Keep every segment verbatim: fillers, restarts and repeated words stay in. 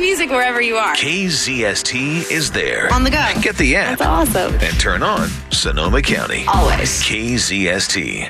music wherever you are. K Z S T is there. On the go. Get the app. That's awesome. And turn on Sonoma County. Always. K Z S T.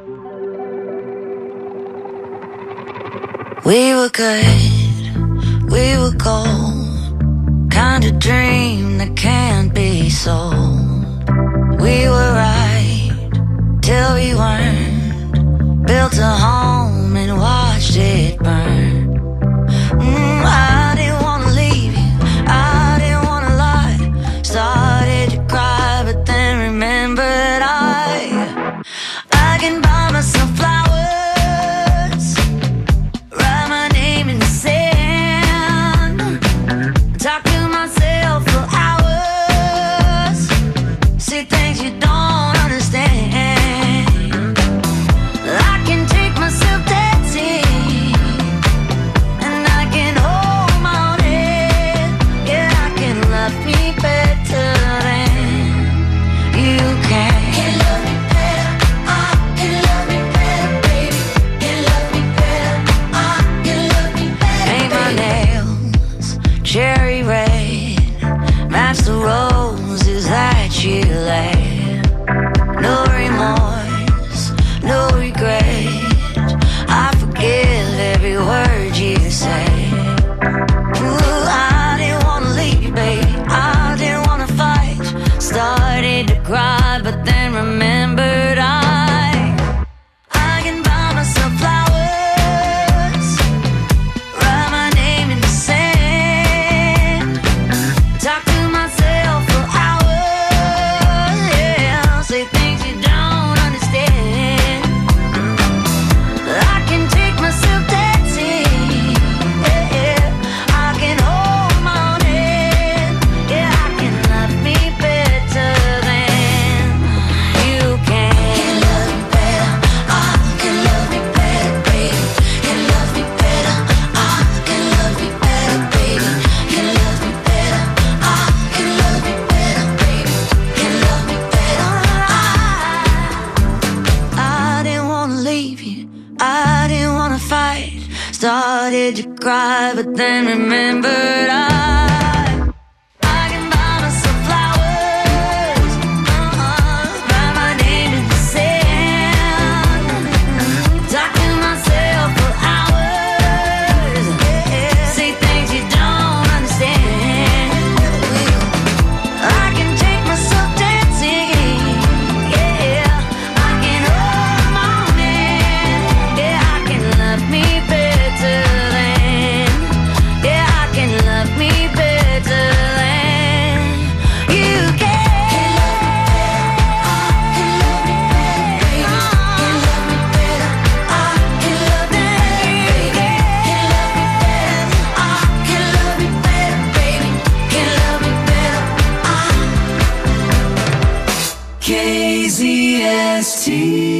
We were good, we were gold, kind of dream that can't be sold. We were right till we weren't, built a home and watched it burn. Mm, I didn't wanna leave you, I didn't wanna lie. Started to cry but then remembered I I can buy myself flowers, talk to myself for hours, see things you don't understand. I can take myself dancing, and I can hold my own head. Yeah, I can love me better than you can. Can love me better, I can love me better, baby. Can love me better, I can love me better. Paint my nails cherry red, match the roses that you laid. No remorse, no regret, I forgive every word you say. Ooh, I didn't wanna leave, babe, I didn't wanna fight. Started to cry, but then remembered I I can buy myself flowers, write my name in the sand, talk to myself for hours, yeah, say things you don't understand. I can take myself dancing, yeah, yeah. I can hold my own head, yeah, I can love me better than you can. Can love me better, I can love me better, baby. Can love me better, I can love me better, baby. Can love me better, I can love me better, baby. Can love me better, I I didn't wanna leave you, I didn't wanna fight. Started to cry, but then remembered I I can buy myself flowers, uh-uh, write my name in the sand, talk to myself for hours, yeah, say things you don't understand. I can take myself dancing, yeah, I can hold my own hand, yeah, I can love me better than, yeah, I can love me better than you can. Can love me better, can love me better, I can love me better, baby. Can love me better, I can love me better, baby. Can love me better, I K Z S T.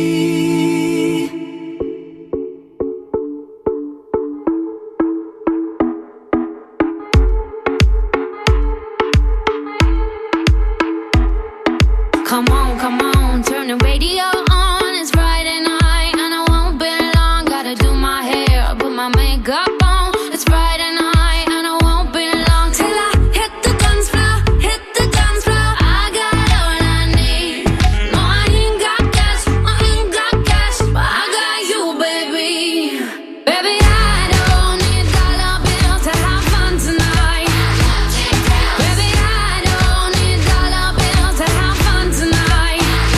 Come on, come on, turn the radio on. It's Friday night and I won't be long. Gotta do my hair, put my makeup on. It's Friday night and I won't be long till I hit the dance floor, hit the dance floor. I got all I need. No, I ain't got cash, I ain't got cash, but I got you, baby. Baby, I don't need dollar bills to have fun tonight. Baby, I don't need dollar bills to have fun tonight.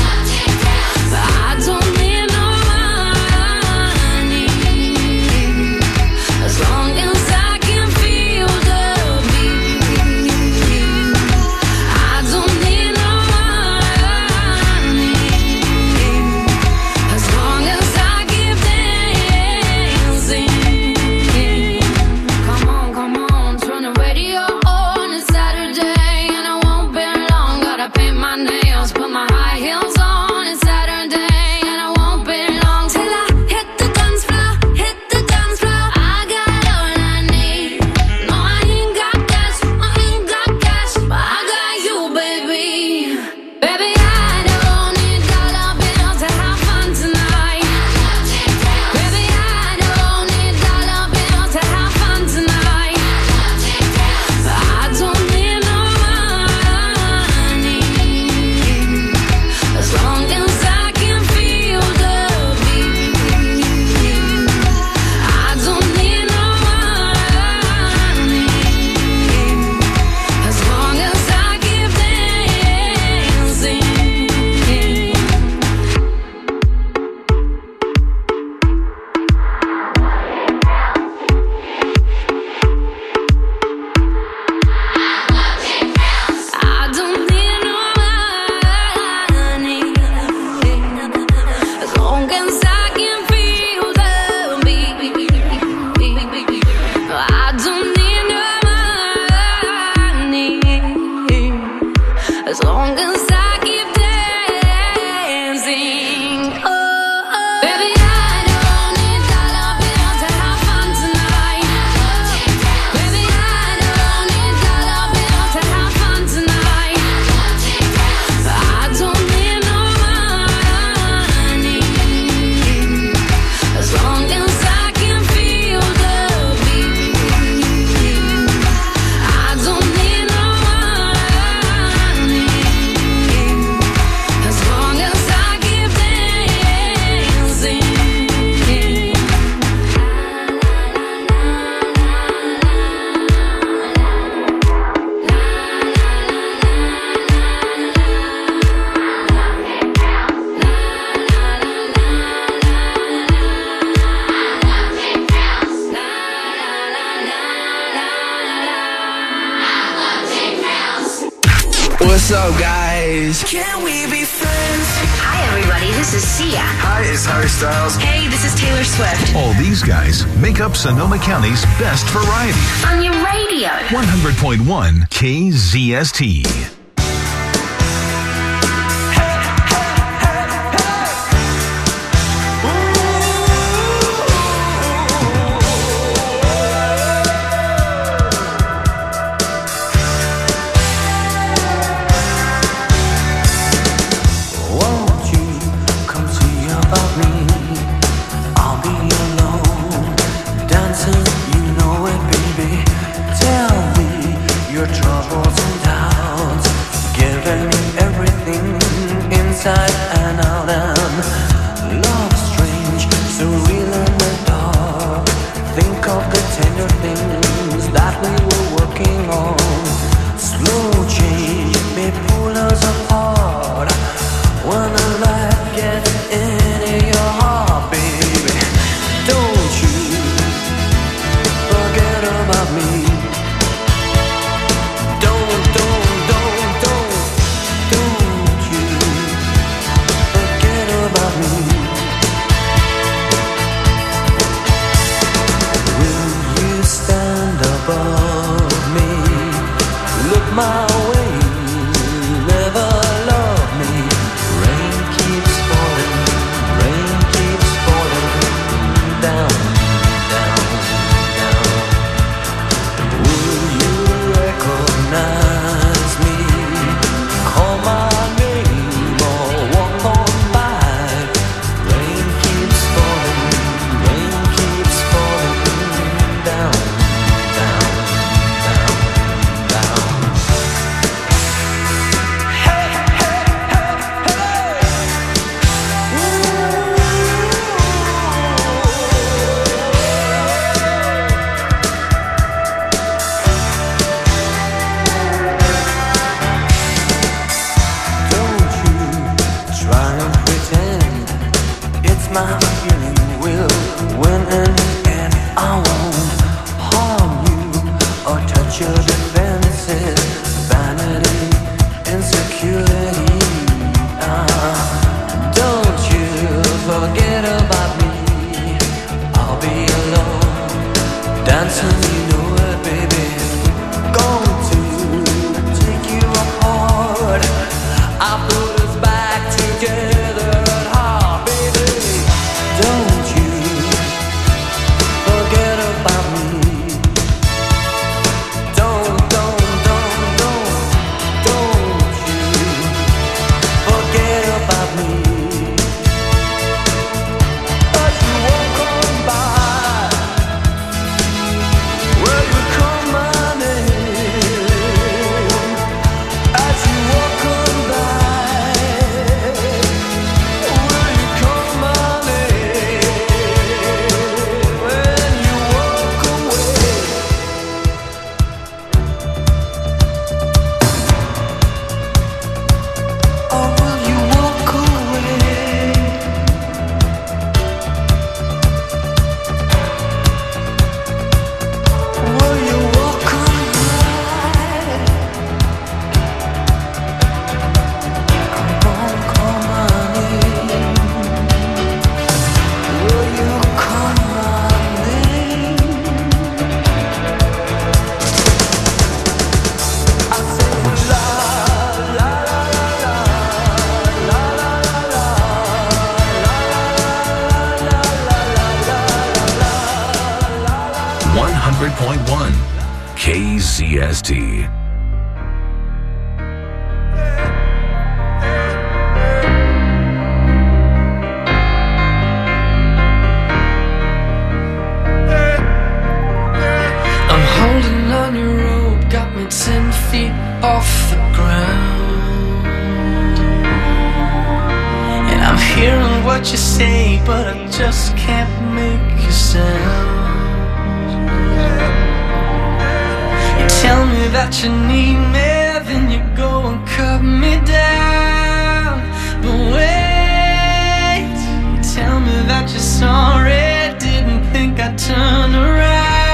What's up, guys? Can we be friends? Hi, everybody. This is Sia. Hi, it's Harry Styles. Hey, this is Taylor Swift. All these guys make up Sonoma County's best variety. On your radio. one hundred point one K Z S T. one hundred point one K Z S T. I'm holding on your rope, got me ten feet off the ground. And I'm hearing what you say, but I just can't make a sound. You tell me that you need me, then you go and cut me down. But wait, you tell me that you're sorry, didn't think I'd turn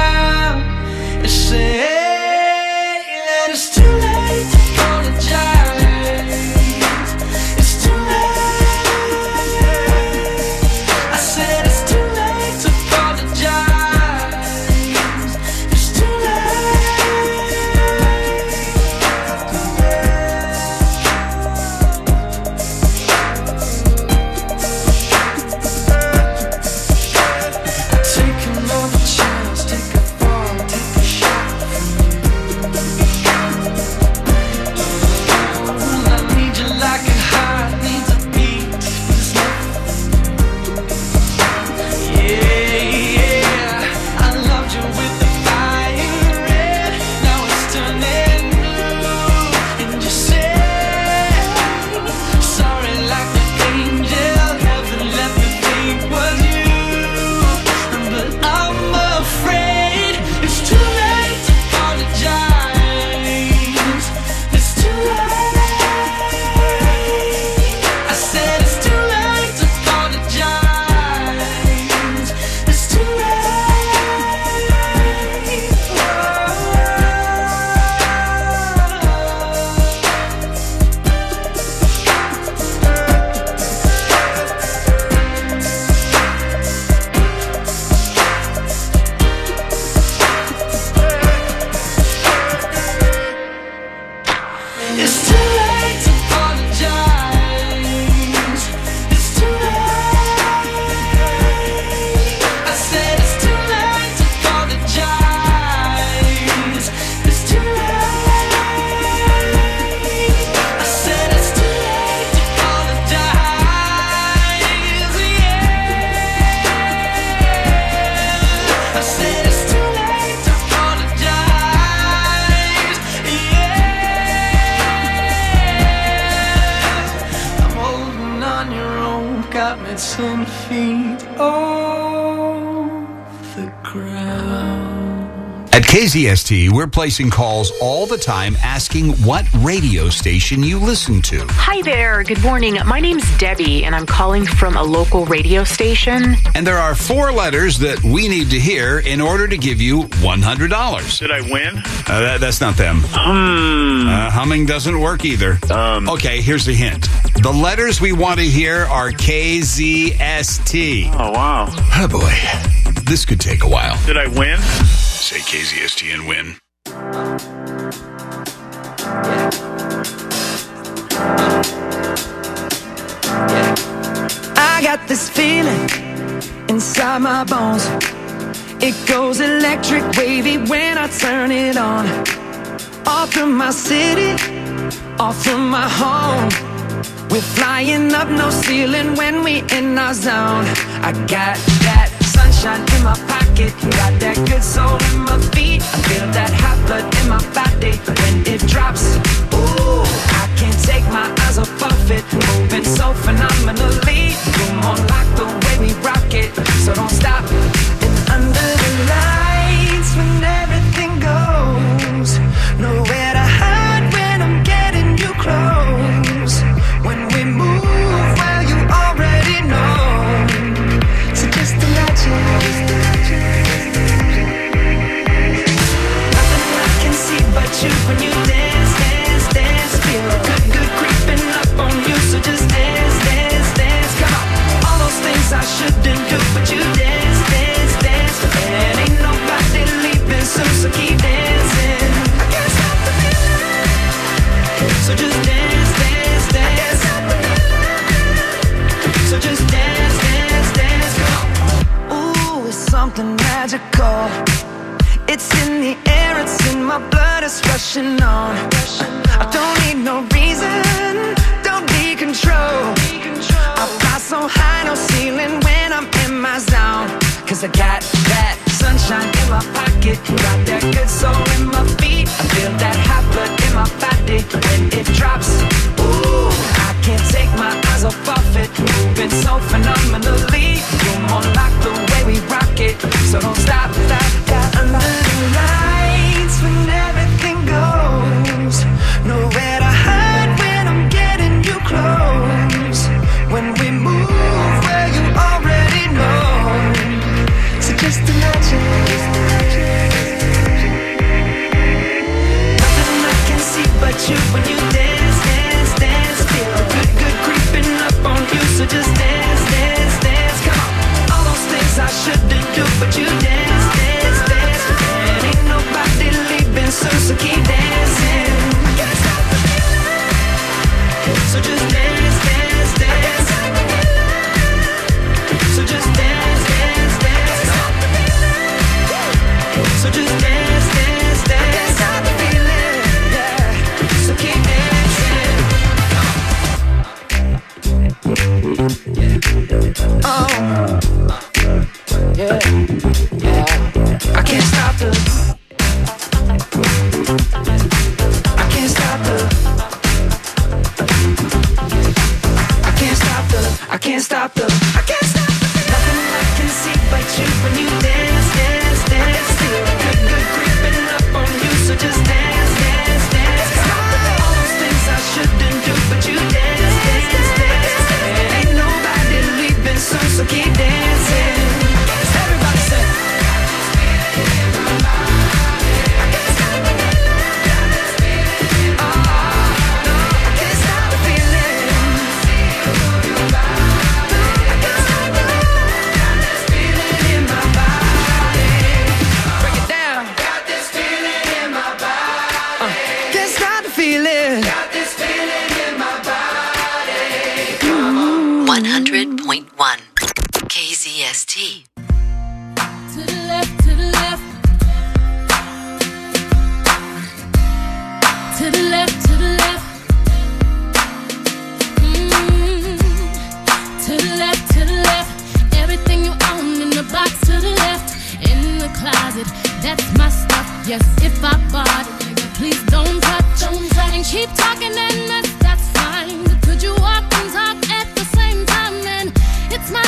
around. You say that it's too late to apologize. ten feet off the ground. At K Z S T, we're placing calls all the time asking what radio station you listen to. Hi there. Good morning. My name's Debbie, and I'm calling from a local radio station. And there are four letters that we need to hear in order to give you one hundred dollars. Did I win? Uh, that, that's not them. Hmm. Uh, humming doesn't work either. Um. Okay, here's the hint. The letters we want to hear are K Z S T. Oh, wow. Oh, boy. This could take a while. Did I win? Say K Z S T and win. I got this feeling inside my bones. It goes electric wavy when I turn it on. All through my city, all through my home. We're flying up no ceiling when we in our zone. I got that sunshine in my pocket, got that good soul in my feet. I feel that hot blood in my body when it drops. Ooh, I can't take my eyes off of it, moving so phenomenally. You're more like the way we rock it, so don't stop. And under the lights when everything goes, nowhere to hide when I'm getting you close. When we move, well you already know. So just imagine, nothing I can see but you when you dance, dance, dance. Feel good, good creeping up on you. So just dance, dance, dance. Come on, all those things I shouldn't do, but you dance, dance, dance. And ain't nobody leaving soon, so keep dancing. I can't stop the feeling. So just dance, dance, dance. So just dance, dance, dance. Ooh, it's something magical. It's in the air, it's in my blood, it's rushing on. I don't need no reason, don't need control. I fly so high, no ceiling when I'm in my zone. Cause I got that sunshine in my pocket, got that good soul in my feet. I feel that hot blood in my body when it drops. Ooh, I can't take my eyes off of it, moving so phenomenally. You're more like the way we rock it, so don't stop, stop, stop. Under the lights when everything goes, nowhere to hide when I'm getting you close. When we move, well you already know. So just imagine, nothing I can see but you when you dance, dance, dance. Feel good, good creeping up on you. So just dance, dance, dance. Come on, all those things I shouldn't do, but you dance, dance, dance. And ain't nobody leaving soon, so keep dancing. I can't stop the feeling. So just dance, dance, dance. So just dance, dance, dance. So just dance, dance, dance. I can't stop the feeling, yeah. So keep dancing. Oh, yeah, yeah. I can't stop the. I can't stop the. I can't stop the. I can't stop the. I can't stop the. Nothing I can see but you when you dance, dance, dance. Feel good, good creeping up on you. So just dance, dance, dance. All those things I shouldn't do, but you dance, dance, dance. And ain't nobody leaving soon, so keep dancing. Everybody say. one hundred point one K Z S T. To the left, to the left. To the left, to the left. Mm. To the left, to the left. Everything you own in the box to the left. In the closet, that's my stuff. Yes, if I bought it, please don't touch. Don't touch. And keep talking and mess, that's fine. But could you walk and talk at the same time? Then it's my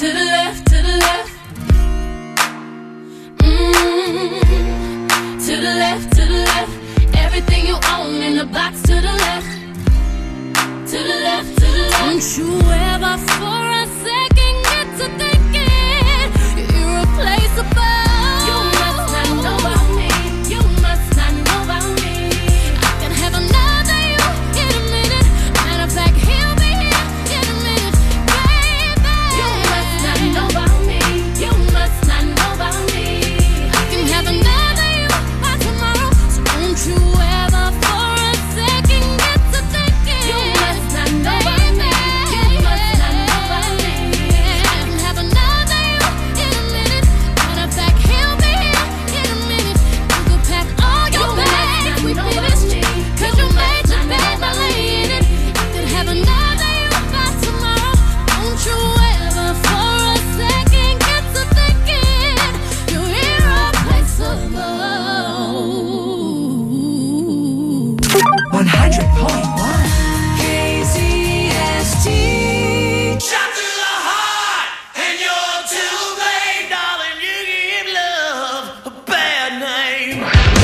to the left, to the left. Mm, to the left, to the left. Everything you own in the box to the left. To the left, to the left. Don't you ever for a second get to thinking you're irreplaceable. You must not know about me. You must not know about me. I can have another you in a minute. Matter of fact, he'll be here in a minute, baby. You must not know about me. You must not know about me. I can have another you by tomorrow. So don't you ever for a second get to thinking you must not know about me. You must not know about me. I can have another you in a minute. Matter of fact, he'll be here in a minute. You can pack all your bags, we finished. Cause you made your bed by laying it. I can have another you by tomorrow. Don't you ever for a second get to thinking you're irreplaceable. one hundred point one K Z S T. Shot through the heart, and you're to blame, darling. You give love a bad name.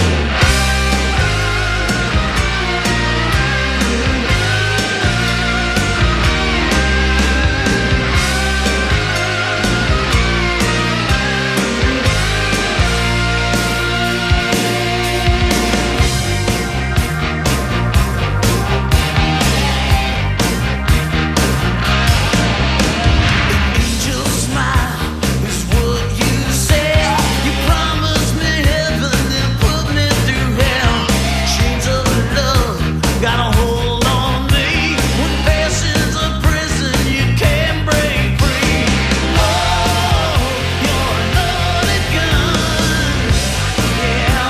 Angel smile is what you say. You promised me heaven and put me through hell. Chains of love got a hold on me. When passion's a prison, you can't break free. Oh, you're a loaded gun. Yeah.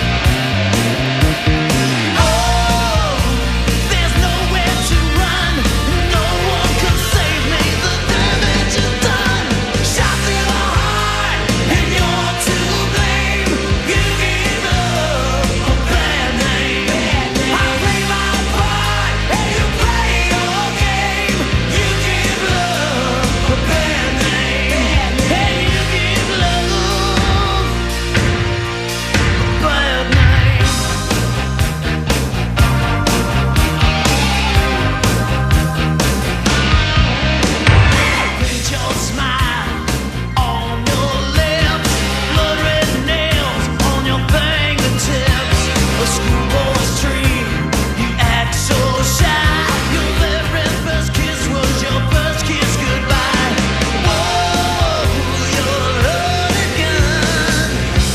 Oh, there's nowhere to run. No one can save me. The damage is done. Shot through the heart, and you're to blame. You gave love a bad name. I play my part, and you play your game. You give love a bad name, and you give love a bad name. Paint your smile on your lips, blood red nails on your fingertips. A schoolboy's dream, you act so shy. Your very first kiss was your first kiss goodbye. Oh, you're a loaded gun.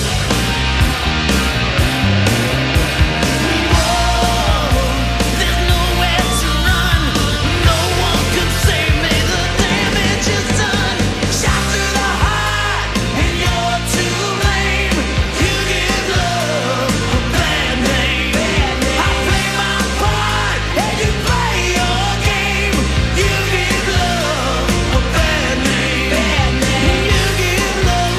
Oh, there's nowhere to run. No one can save me. The damage is done. Shot through the heart, and you're to blame. You give love a bad name. I play my part, and you play your game. You give love a bad name. You give love.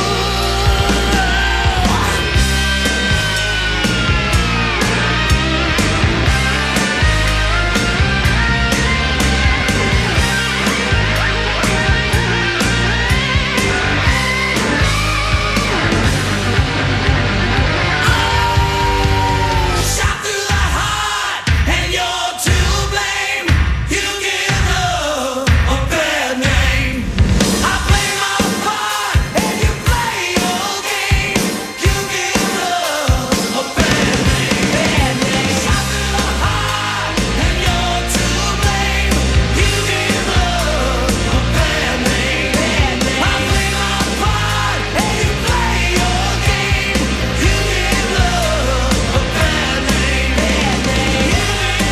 Shot through the heart, and you're to blame. You give love a bad name. I play my part, and you play your game. You give love a bad name. Shot through the heart, and you're to blame. You give love a bad name. I play my part, and you play your game. You give love a bad name. You give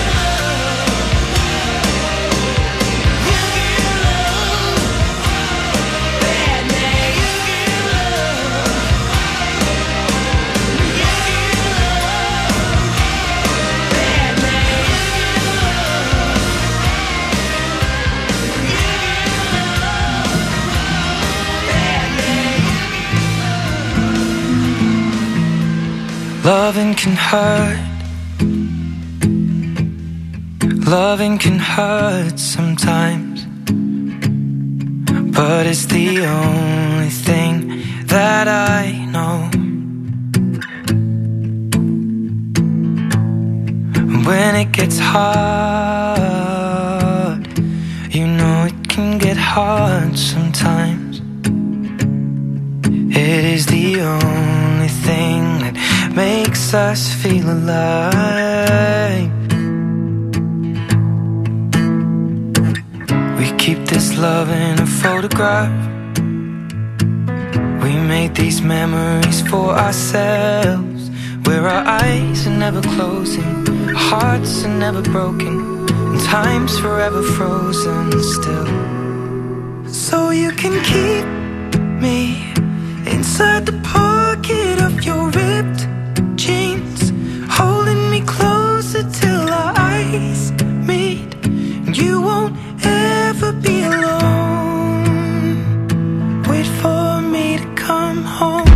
Loving can hurt. Loving can hurt sometimes. but it's the only thing that I know. When it gets hard, you know it can get hard sometimes. It is the only thing that makes us feel alive. We keep this love in a photograph. We made these memories for ourselves, where our eyes are never closing, hearts are never broken, and time's forever frozen still. So you can keep me inside the pocket of your ripped jeans, holding me closer till our eyes meet. And you won't ever be alone. Wait for me to come home.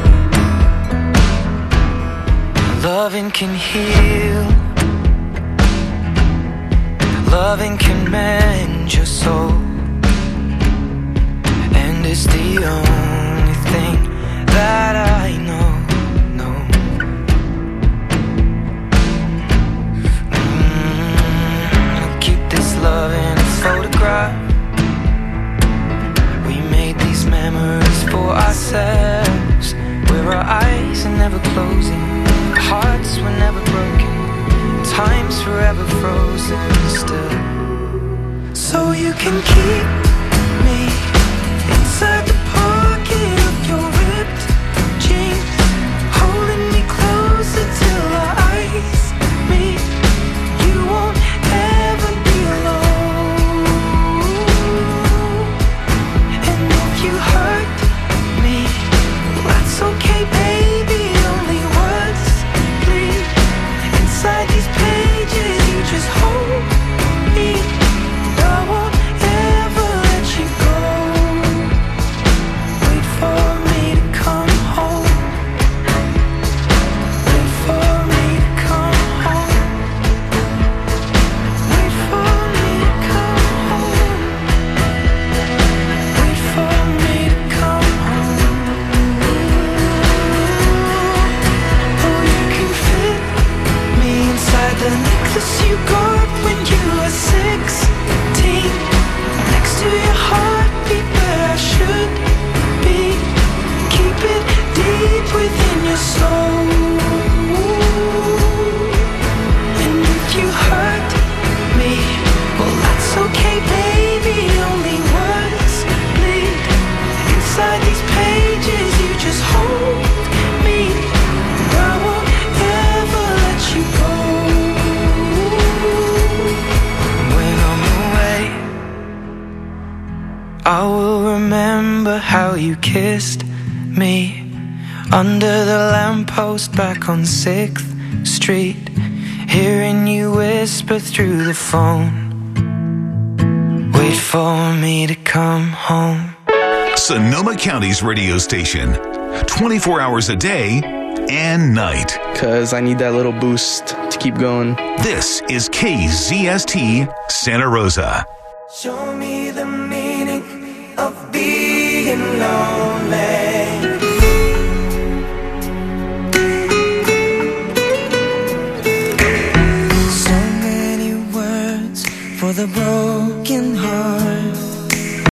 Loving can heal, loving can mend your soul, and it's the only thing that I know, no. mm, I'll keep this love in a photograph. We made these memories for ourselves, where our eyes are never closing, hearts were never broken, time's forever frozen still. So you can keep me inside the pocket of your ripped jeans, holding me closer till our eyes meet. You won't ever be alone. And if you hurt me, that's okay, baby. Only words bleed inside these pages. You just hold me. I won't ever let you go. Wait for me to come home. Wait for me to come home. Wait for me to come home. Wait for me to come home. Oh, you can fit me inside the necklace you got when you were sixteen, next to your heartbeat where I should be. Keep it deep within your soul. And if you hurt me, well, that's okay, baby. Only words bleed inside these pages. You just hold me. I won't ever let you go. When I'm away, I will remember how you kissed me under the lamppost back on sixth street, hearing you whisper through the phone. Wait for me to come home. Sonoma County's radio station, twenty-four hours a day and night. Cause I need that little boost to keep going. This is K Z S T Santa Rosa. Show me the